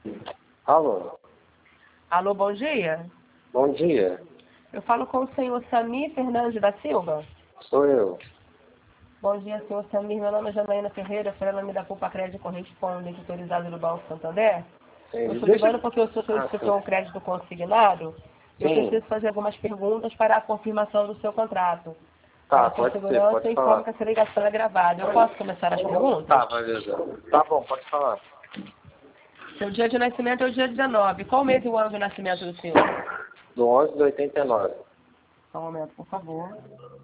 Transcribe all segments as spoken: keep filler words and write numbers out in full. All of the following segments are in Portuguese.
Alô? Alô, bom dia. Bom dia. Eu falo com o senhor Samir Fernandes da Silva. Sou eu. Bom dia, senhor Samir. Meu nome é Janaína Ferreira, nome da Poupa Crédito Correspondente autorizado do Banco Santander. Sim, Eu estou deixa... ligando porque o senhor Ah, solicitou sim. um crédito consignado. Eu Sim. preciso fazer algumas perguntas para a confirmação do seu contrato. Tá, Para sua pode ser, segurança, pode eu informo falar. que essa ligação é gravada. Eu posso começar as perguntas? Tá, beleza. Tá bom, pode falar. Seu dia de nascimento é o dia dezenove. Qual mês e o ano de nascimento do senhor? Do onze de oitenta e nove. Só um momento, por favor.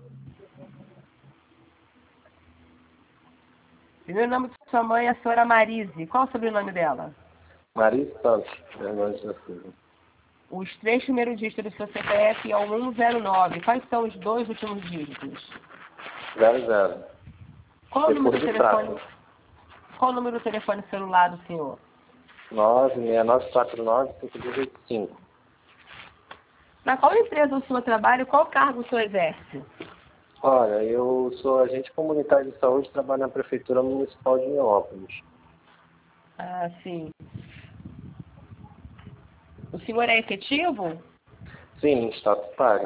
Primeiro nome de sua mãe é a senhora Marise. Qual o sobrenome dela? Maris Santos, Fernandes da Silva. Os três primeiros dígitos do seu C P F é o cento e nove. Quais são os dois últimos dígitos? Zero, zero. Qual o número Depois do de telefone? prata. Qual o número do telefone celular do senhor? nove seis nove quatro nove cinco dois oito cinco. Na qual empresa o senhor trabalha e qual cargo o senhor exerce? Olha, eu sou agente comunitário de saúde e trabalho na Prefeitura Municipal de Neópolis. Ah, sim. O senhor é efetivo? Sim, estatutário.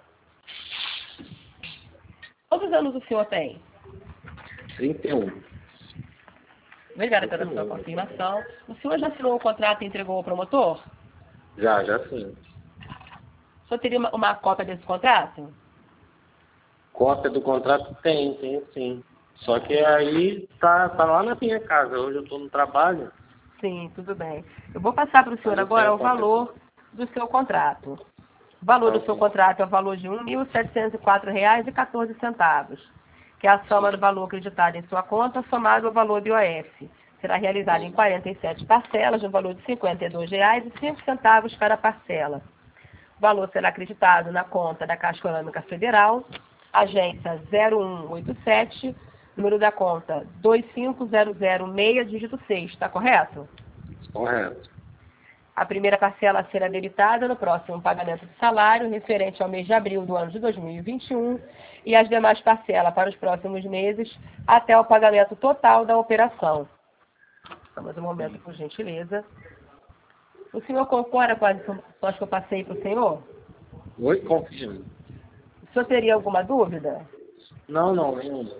Quantos anos o senhor tem? trinta e um. Obrigada pela sua confirmação. O senhor já assinou o contrato e entregou ao promotor? Já, já sim. O senhor teria uma, uma cópia desse contrato? Cópia do contrato tem, tem sim. Só que aí tá, tá lá na minha casa. Hoje eu estou no trabalho. Sim, tudo bem. Eu vou passar para o senhor Mas eu agora tenho o cópia valor do seu contrato. O valor Tá, do seu ok. contrato é o valor de um mil setecentos e quatro reais e quatorze centavos, que é a soma Sim. do valor acreditado em sua conta somado ao valor do I O F. Será realizado em quarenta e sete parcelas, no valor de cinquenta e dois reais e cinco centavos cada parcela. O valor será acreditado na conta da Caixa Econômica Federal, agência zero um oito sete, número da conta dois cinco zero zero seis, dígito seis, está correto? Correto. A primeira parcela a ser debitada no próximo pagamento de salário, referente ao mês de abril do ano de dois mil e vinte e um, e as demais parcelas para os próximos meses, até o pagamento total da operação. Vamos um momento, por gentileza. O senhor concorda com as informações que eu passei para o senhor? Oi, confirma. O senhor teria alguma dúvida? Não, não, nenhuma.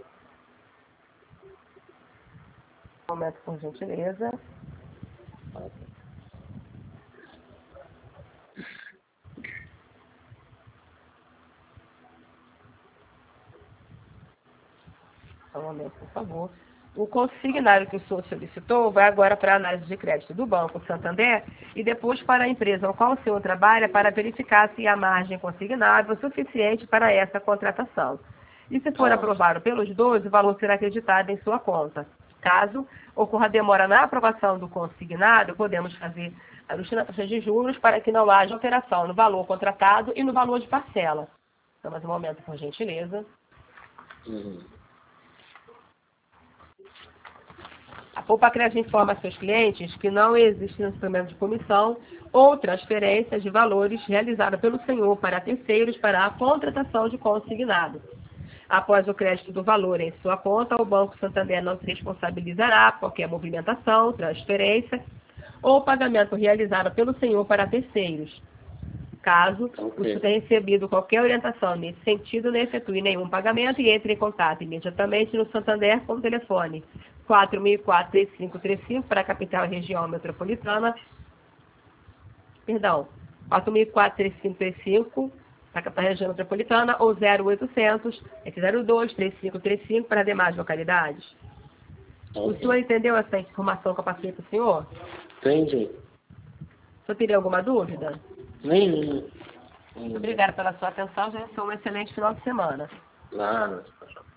Um momento, por gentileza. Um momento, por favor. O consignário que o senhor solicitou vai agora para a análise de crédito do Banco Santander e depois para a empresa ao qual o senhor trabalha para verificar se a margem consignável é suficiente para essa contratação. E se for Ah, aprovado pelos dois, o valor será acreditado em sua conta. Caso ocorra demora na aprovação do consignado, podemos fazer ajuste de juros para que não haja alteração no valor contratado e no valor de parcela. Então, mais um momento, por gentileza. uhum. A Poupa Crédito informa a seus clientes que não existe instrumento de comissão ou transferência de valores realizada pelo senhor para terceiros para a contratação de consignado. Após o crédito do valor em sua conta, o Banco Santander não se responsabilizará por qualquer movimentação, transferência ou pagamento realizado pelo senhor para terceiros. Caso o Ok. senhor tenha recebido qualquer orientação nesse sentido, não efetue nenhum pagamento e entre em contato imediatamente no Santander com o telefone quatro mil e quatro, três cinco três cinco para a capital e região metropolitana. Perdão, quatro mil e quatro, três cinco três cinco para a capital e região metropolitana ou zero oitocentos, zero dois, três cinco três cinco para demais localidades. O senhor Ok. entendeu essa informação que eu passei para o senhor? Entendi. O senhor teria alguma dúvida? Nenhuma. Muito obrigada pela sua atenção. Já é um excelente final de semana. Nada.